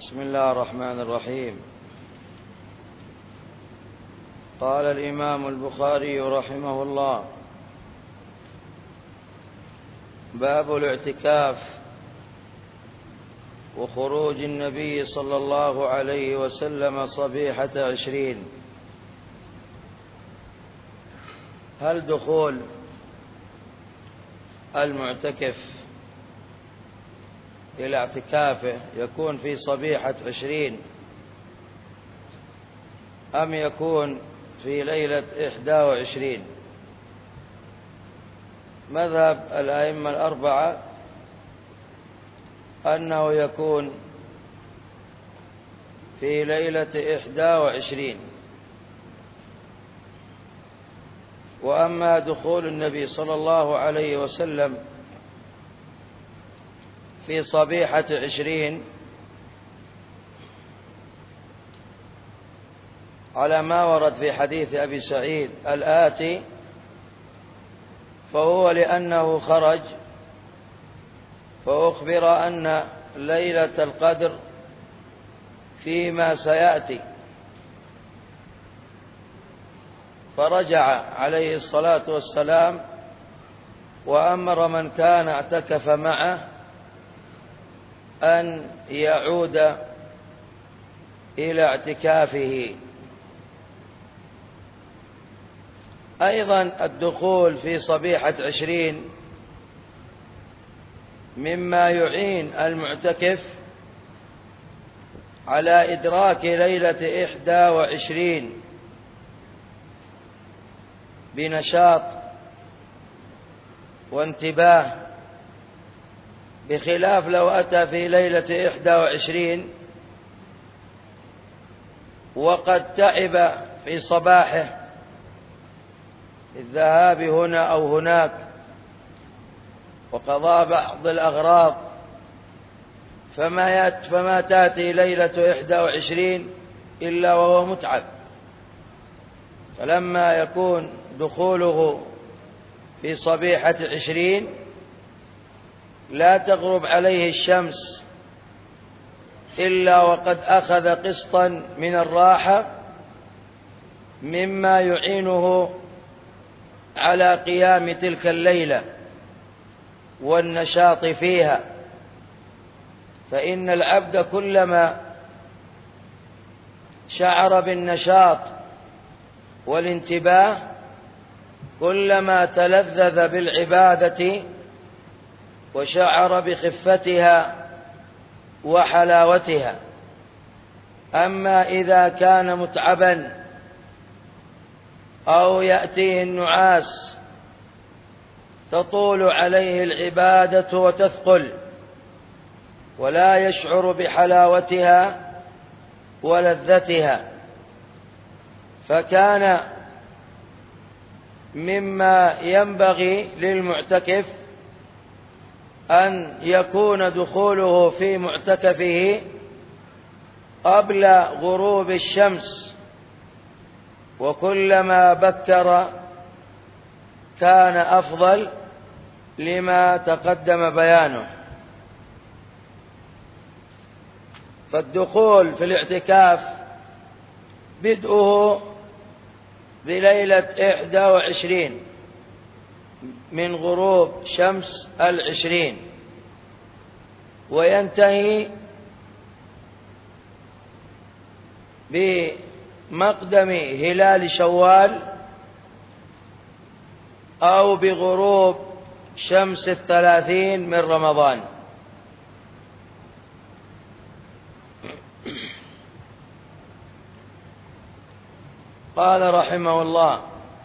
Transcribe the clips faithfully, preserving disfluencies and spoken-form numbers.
بسم الله الرحمن الرحيم. قال الإمام البخاري رحمه الله: باب الاعتكاف وخروج النبي صلى الله عليه وسلم صبيحة عشرين. هل دخول المعتكف إلى اعتكافه يكون في صبيحة عشرين أم يكون في ليلة إحدى وعشرين؟ مذهب الأئمة الأربعة أنه يكون في ليلة إحدى وعشرين. وأما دخول النبي صلى الله عليه وسلم في صبيحة عشرين على ما ورد في حديث أبي سعيد الآتي، فهو لأنه خرج فأخبر أن ليلة القدر فيما سيأتي، فرجع عليه الصلاة والسلام وأمر من كان اعتكف معه أن يعود إلى اعتكافه. أيضا الدخول في صبيحة عشرين مما يعين المعتكف على إدراك ليلة إحدى وعشرين بنشاط وانتباه، بخلاف لو أتى في ليلة إحدى وعشرين وقد تعب في صباحه الذهاب هنا أو هناك وقضاء بعض الأغراض، فما, فما تأتي ليلة إحدى وعشرين إلا وهو متعب. فلما يكون دخوله في صبيحة عشرين لا تغرب عليه الشمس إلا وقد أخذ قسطا من الراحة مما يعينه على قيام تلك الليلة والنشاط فيها. فإن العبد كلما شعر بالنشاط والانتباه كلما تلذذ بالعبادة وشعر بخفتها وحلاوتها. أما إذا كان متعبا أو يأتيه النعاس تطول عليه العبادة وتثقل ولا يشعر بحلاوتها ولذتها، فكان مما ينبغي للمعتكف أن يكون دخوله في معتكفه قبل غروب الشمس، وكلما بكر كان أفضل لما تقدم بيانه. فالدخول في الاعتكاف بدءه بليلة إحدى وعشرين من غروب شمس العشرين، وينتهي بمقدم هلال شوال أو بغروب شمس الثلاثين من رمضان. قال رحمه الله: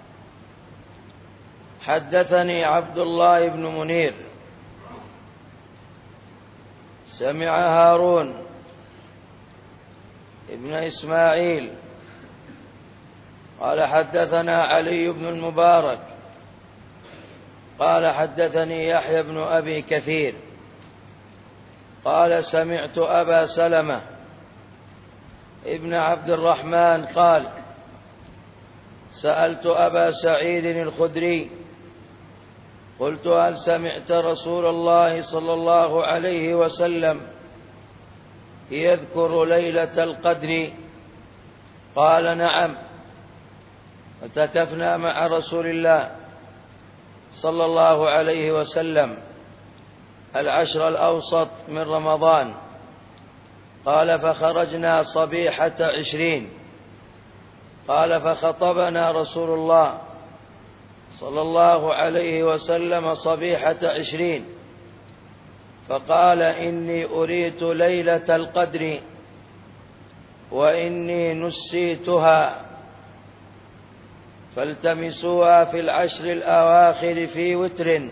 حدثني عبد الله بن منير سمع هارون ابن إسماعيل قال حدثنا علي بن المبارك قال حدثني يحيى بن أبي كثير قال سمعت أبا سلمة ابن عبد الرحمن قال سألت أبا سعيد الخدري قلت هل سمعت رسول الله صلى الله عليه وسلم يذكر ليلة القدر؟ قال نعم، اعتكفنا مع رسول الله صلى الله عليه وسلم العشر الأوسط من رمضان. قال فخرجنا صبيحة عشرين. قال فخطبنا رسول الله صلى الله عليه وسلم صبيحة عشرين فقال إني أريت ليلة القدر وإني نسيتها فالتمسوها في العشر الأواخر في وتر،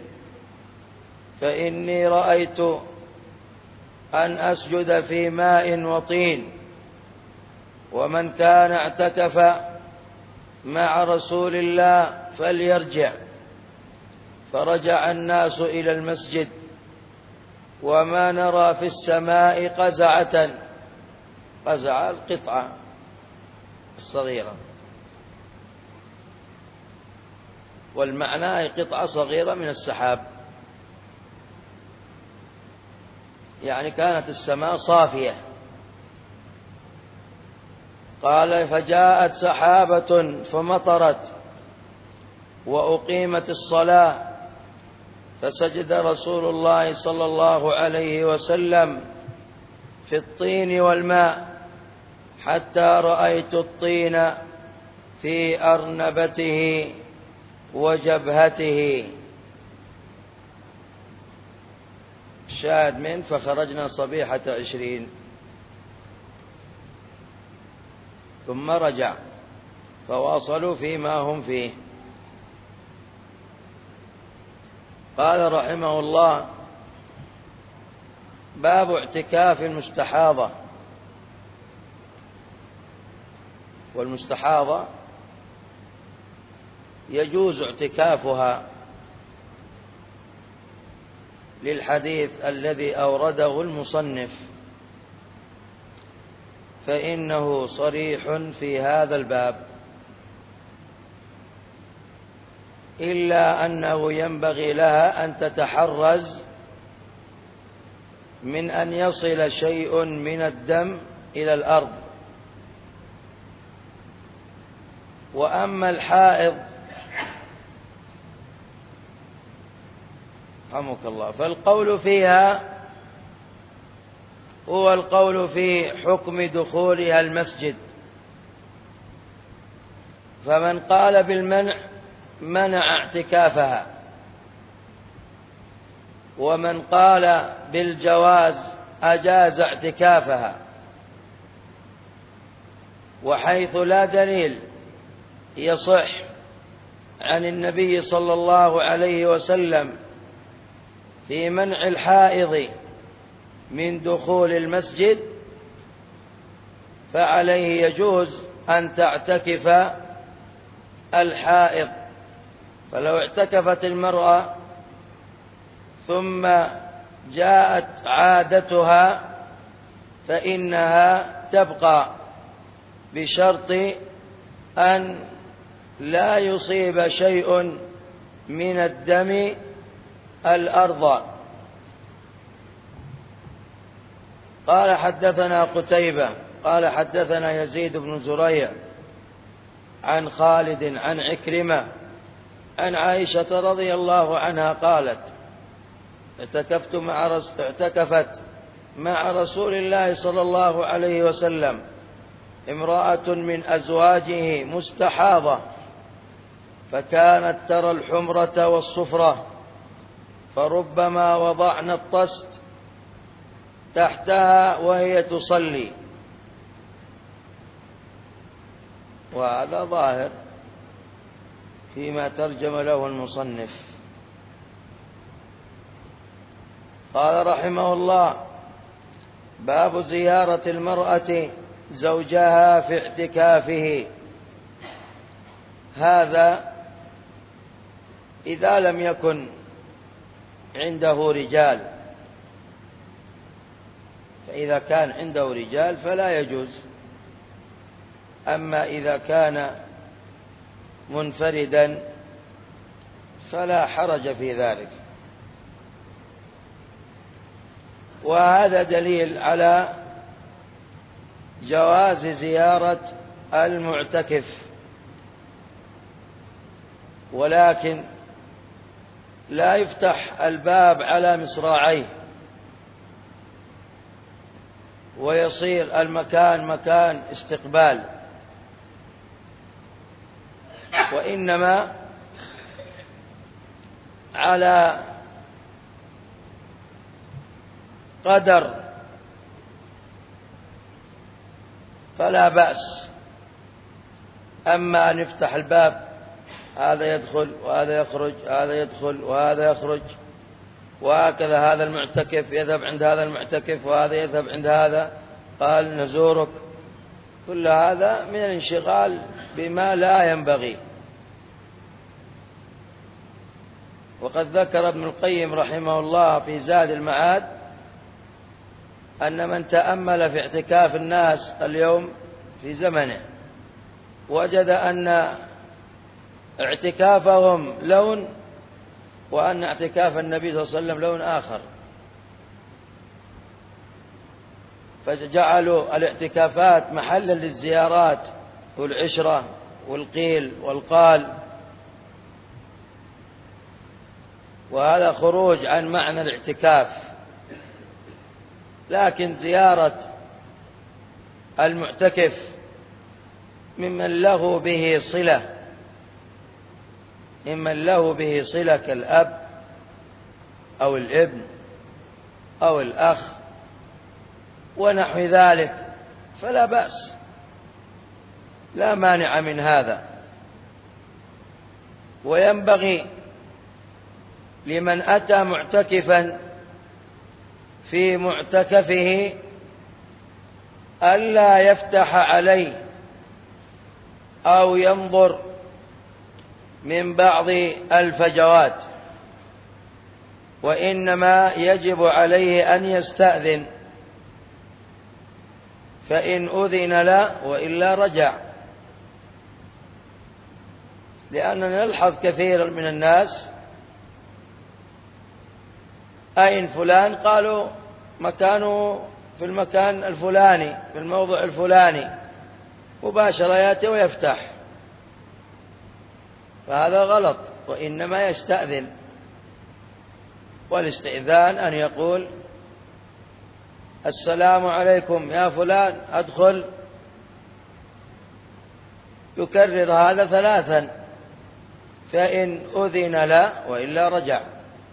فإني رأيت أن أسجد في ماء وطين، ومن كان اعتكف مع رسول الله فليرجع. فرجع الناس إلى المسجد وما نرى في السماء قزعة، قزعة القطعة الصغيرة، والمعنى قطعة صغيرة من السحاب، يعني كانت السماء صافية. قال فجاءت سحابة فمطرت وأقيمت الصلاة، فسجد رسول الله صلى الله عليه وسلم في الطين والماء حتى رأيت الطين في أرنبته وجبهته. شاهد من فخرجنا صبيحة عشرين ثم رجع فواصلوا فيما هم فيه. قال رحمه الله باب اعتكاف المستحاضة. والمستحاضة يجوز اعتكافها للحديث الذي أورده المصنف، فإنه صريح في هذا الباب، إلا أنه ينبغي لها أن تتحرز من أن يصل شيء من الدم إلى الأرض. وأما الحائض رحمك الله فالقول فيها هو القول في حكم دخولها المسجد، فمن قال بالمنع منع اعتكافها، ومن قال بالجواز أجاز اعتكافها. وحيث لا دليل يصح عن النبي صلى الله عليه وسلم في منع الحائض من دخول المسجد فعليه يجوز أن تعتكف الحائض. فلو اعتكفت المرأة ثم جاءت عادتها فإنها تبقى بشرط أن لا يصيب شيء من الدم الأرض. قال حدثنا قتيبة قال حدثنا يزيد بن زريع عن خالد عن عكرمة عن عائشة رضي الله عنها قالت اعتكفت مع رس... اعتكفت مع رسول الله صلى الله عليه وسلم امرأة من أزواجه مستحاضة، فكانت ترى الحمرة والصفرة، فربما وضعنا الطست تحتها وهي تصلي. وهذا ظاهر فيما ترجم له المصنف. قال رحمه الله باب زيارة المرأة زوجها في اعتكافه. هذا إذا لم يكن عنده رجال، فإذا كان عنده رجال فلا يجوز، أما إذا كان منفردا فلا حرج في ذلك. وهذا دليل على جواز زيارة المعتكف، ولكن لا يفتح الباب على مصراعيه ويصير المكان مكان استقبال، وإنما على قدر، فلا بأس. أما أن يفتح الباب هذا يدخل وهذا يخرج، هذا يدخل وهذا يخرج، وهكذا هذا المعتكف يذهب عند هذا المعتكف وهذا يذهب عند هذا، قال نزورك، كل هذا من الانشغال بما لا ينبغي. وقد ذكر ابن القيم رحمه الله في زاد المعاد أن من تأمل في اعتكاف الناس اليوم في زمنه وجد أن اعتكافهم لون، وأن اعتكاف النبي صلى الله عليه وسلم لون آخر، فجعلوا الاعتكافات محلا للزيارات والعشرة والقيل والقال، وهذا خروج عن معنى الاعتكاف. لكن زيارة المعتكف ممن له به صلة، ممن له به صلة كالأب أو الابن أو الأخ ونحو ذلك، فلا بأس، لا مانع من هذا. وينبغي لمن أتى معتكفا في معتكفه ألا يفتح عليه أو ينظر من بعض الفجوات، وإنما يجب عليه أن يستأذن، فإن أذن له وإلا رجع. لأننا نلحظ كثيرا من الناس أين فلان؟ قالوا مكانه في المكان الفلاني في الموضع الفلاني، مباشرة يأتي ويفتح، فهذا غلط، وإنما يستأذن. والاستئذان أن يقول السلام عليكم يا فلان أدخل، يكرر هذا ثلاثا، فإن أذن له وإلا رجع.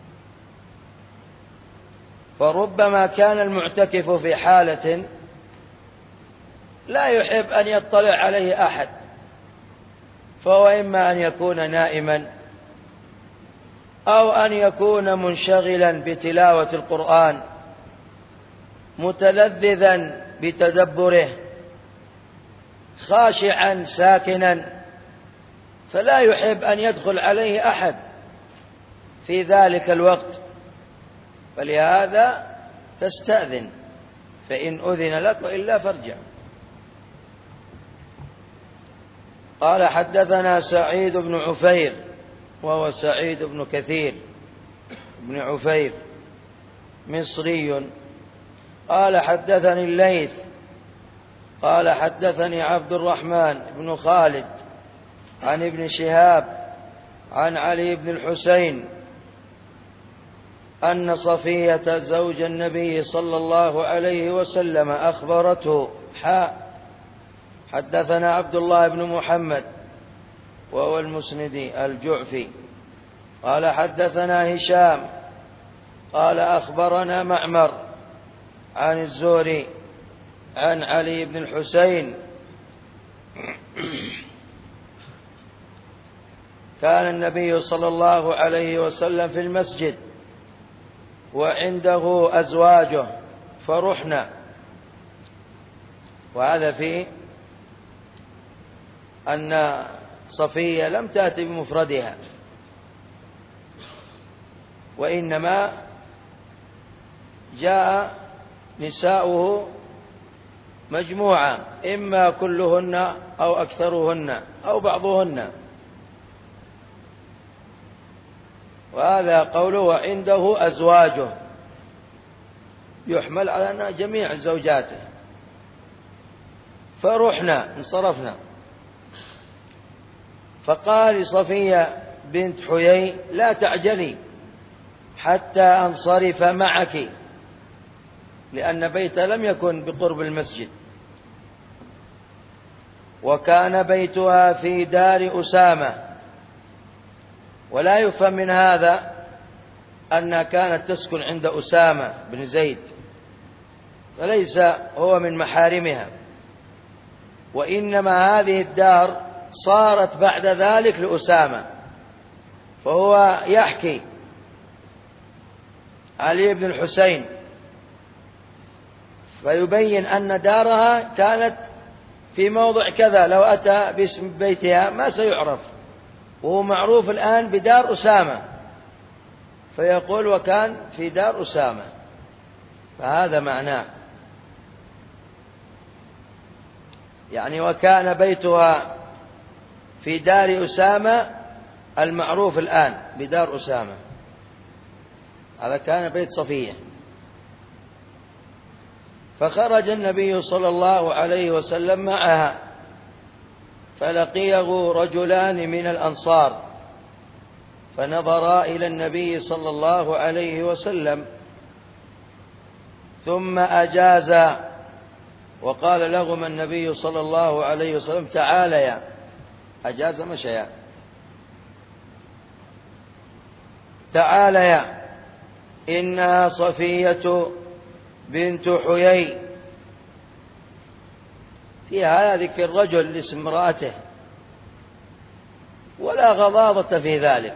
فربما كان المعتكف في حالة لا يحب أن يطلع عليه أحد، فهو إما أن يكون نائما أو أن يكون منشغلا بتلاوة القرآن متلذذا بتدبره خاشعا ساكنا، فلا يحب أن يدخل عليه أحد في ذلك الوقت، فلهذا تستأذن، فإن أذن لك وإلا فارجع. قال حدثنا سعيد بن عفير، وهو سعيد بن كثير بن عفير مصري، قال حدثني الليث قال حدثني عبد الرحمن بن خالد عن ابن شهاب عن علي بن الحسين أن صفية زوج النبي صلى الله عليه وسلم أخبرته حاء حدثنا عبد الله بن محمد وهو المسندي الجعفي قال حدثنا هشام قال أخبرنا معمر عن الزهري عن علي بن الحسين كان النبي صلى الله عليه وسلم في المسجد وعنده أزواجه فرحنا، وهذا فيه أن صفية لم تأتي بمفردها، وإنما جاء نساؤه مجموعة، إما كلهن أو أكثرهن أو بعضهن، وهذا قوله وعنده فرحنا انصرفنا. فقال لصفية بنت حيي لا تعجلي حتى أنصرف معك، لأن بيتها لم يكن بقرب المسجد، وكان بيتها في دار أسامة. ولا يفهم من هذا أنها كانت تسكن عند أسامة بن زيد، فليس هو من محارمها، وإنما هذه الدار صارت بعد ذلك لأسامة. فهو يحكي علي بن الحسين فيبين أن دارها كانت في موضع كذا، لو أتى باسم بيتها ما سيعرف، وهو معروف الآن بدار أسامة، فيقول وكان في دار أسامة، فهذا معناه. يعني وكان بيتها في دار أسامة المعروف الآن بدار أسامة، هذا كان بيت صفية. فخرج النبي صلى الله عليه وسلم معها، فلقيه رجلان من الأنصار فنظرا إلى النبي صلى الله عليه وسلم ثم أجازا، وقال لهما النبي صلى الله عليه وسلم تعاليا، أجاز مشيا، تعاليا إنها صفية بنت حيي. في هذا ذكر الرجل لاسم امرأته، ولا غضاضة في ذلك.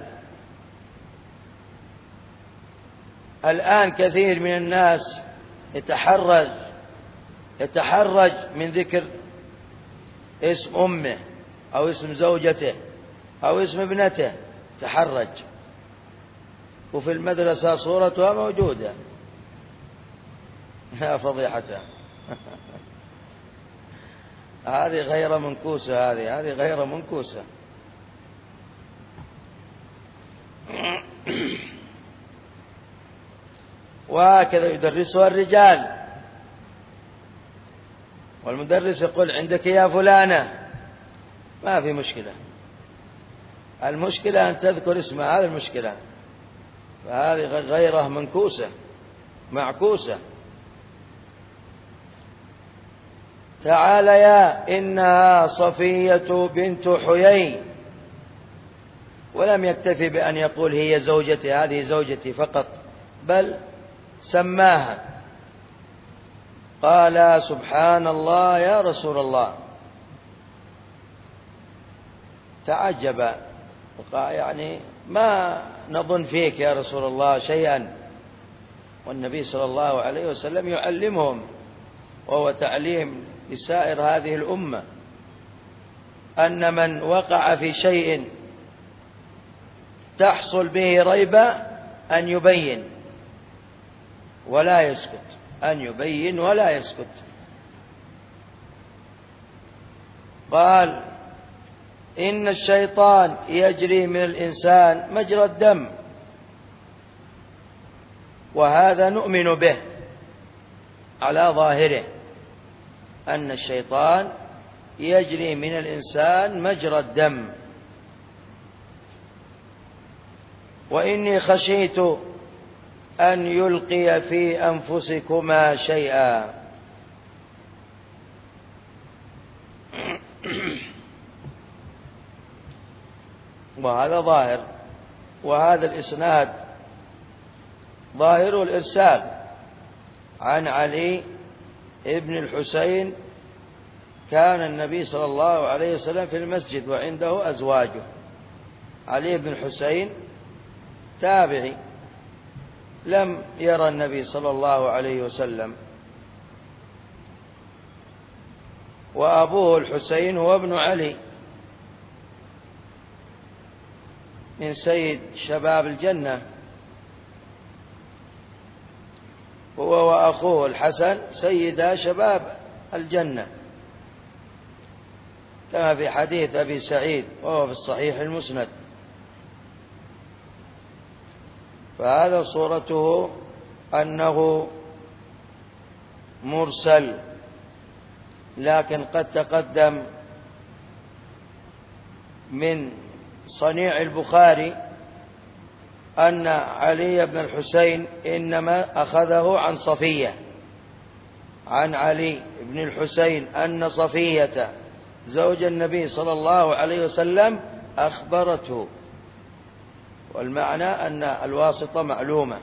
الآن كثير من الناس يتحرج يتحرج من ذكر اسم أمه أو اسم زوجته أو اسم ابنته، تحرج. وفي المدرسة صورتها موجودة، يا فضيحتها. هذه غير منكوسة، هذه هذه غير منكوسة. وهكذا يدرسها الرجال، والمدرس يقول عندك يا فلانة، ما في مشكلة، المشكلة أن تذكر اسمها، هذه المشكلة. فهذه غيره منكوسة معكوسة. تعاليا إنها صفية بنت حيي، ولم يكتفي بأن يقول هي زوجتي، هذه زوجتي فقط، بل سماها. قال سبحان الله يا رسول الله، تعجب وقال يعني ما نظن فيك يا رسول الله شيئا، والنبي صلى الله عليه وسلم يعلمهم، وهو تعليم لسائر هذه الأمة، أن من وقع في شيء تحصل به ريبة أن يبين ولا يسكت، أن يبين ولا يسكت. قال إن الشيطان يجري من الإنسان مجرى الدم، وهذا نؤمن به على ظاهره، أن الشيطان يجري من الإنسان مجرى الدم. وإني خشيت أن يلقي في أنفسكما شيئا. وهذا ظاهر، وهذا الإسناد ظاهر الإرسال عن علي ابن الحسين. كان النبي صلى الله عليه وسلم في المسجد وعنده أزواجه. علي بن الحسين تابعي، لم يرى النبي صلى الله عليه وسلم، وأبوه الحسين هو ابن علي من سيد شباب الجنة، هو وأخوه الحسن سيدا شباب الجنة، كما في حديث أبي سعيد وهو في الصحيح المسند. فهذا صورته أنه مرسل لكن قد تقدم من صنيع البخاري أن علي بن الحسين إنما أخذه عن صفية، عن علي بن الحسين أن صفية زوج النبي صلى الله عليه وسلم أخبرته، والمعنى أن الواسطة معلومة.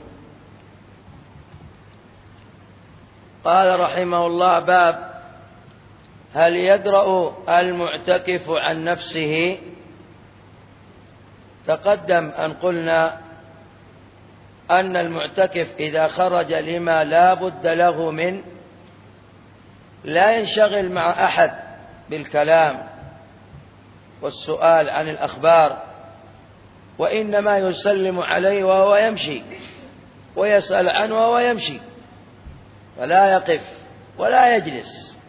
قال رحمه الله: باب هل يدرأ المعتكف عن نفسه؟ تقدم أن قلنا أن المعتكف إذا خرج لما لا بد له من لا ينشغل مع أحد بالكلام والسؤال عن الأخبار، وإنما يسلم عليه وهو يمشي ويسأل عنه وهو يمشي، فلا يقف ولا يجلس.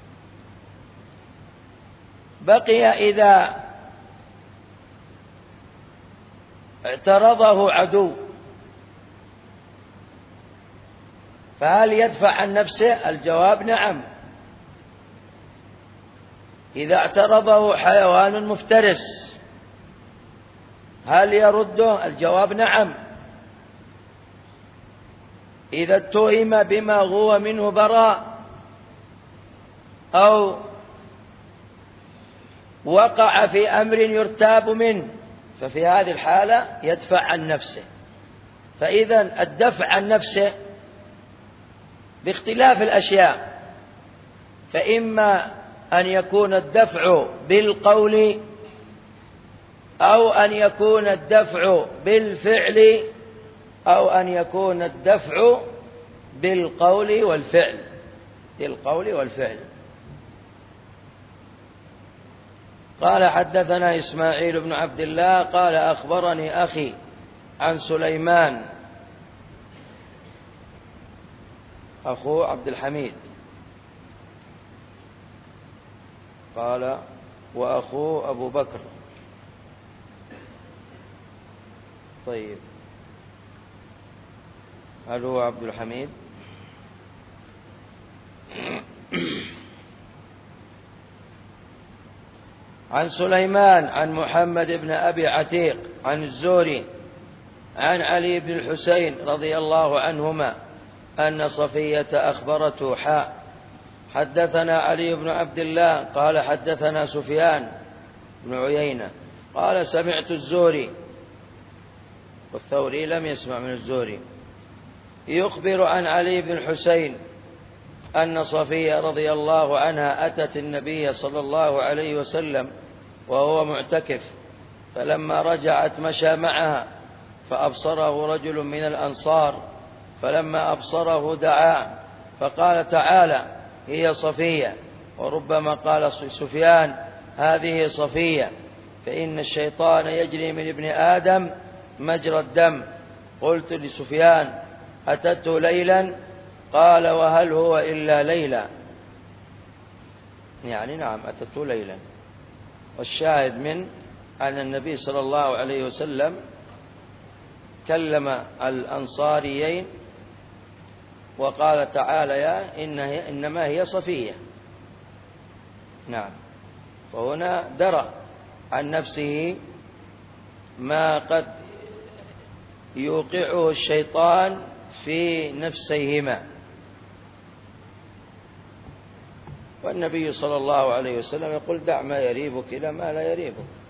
بقي إذا اعترضه عدو فهل يدفع عن نفسه؟ الجواب نعم. إذا اعترضه حيوان مفترس هل يرده؟ الجواب نعم. إذا اتهم بما هو منه براء أو وقع في أمر يرتاب منه ففي هذه الحالة يدفع عن نفسه. فإذا الدفع عن نفسه باختلاف الأشياء، فإما أن يكون الدفع بالقول أو أن يكون الدفع بالفعل أو أن يكون الدفع بالقول والفعل بالقول والفعل. قال: حدثنا إسماعيل بن عبد الله قال: أخبرني أخي عن سليمان أخو عبد الحميد قال: وأخوه أبو بكر. طيب، هل هو عبد الحميد؟ عن سليمان عن محمد بن أبي عتيق عن الزهري عن علي بن الحسين رضي الله عنهما أن صفية أخبرته حاء حدثنا علي بن عبد الله قال: حدثنا سفيان بن عيينة قال: سمعت الزهري، والثوري لم يسمع من الزهري، يخبر عن علي بن الحسين أن صفية رضي الله عنها أتت النبي صلى الله عليه وسلم وهو معتكف، فلما رجعت مشى معها فأبصره رجل من الأنصار، فلما أبصره دعا فقال: تعالى هي صفية. وربما قال سفيان: هذه صفية، فإن الشيطان يجري من ابن آدم مجرى الدم. قلت لسفيان: أتته ليلا؟ قال: وهل هو إلا ليلا؟ يعني نعم أتته ليلا. والشاهد من أن النبي صلى الله عليه وسلم كلم الأنصاريين وقال: تعالى يا إنها إنما هي صفية. نعم. فهنا درى عن نفسه ما قد يوقعه الشيطان في نفسيهما. والنبي صلى الله عليه وسلم يقول: دع ما يريبك إلى ما لا يريبك.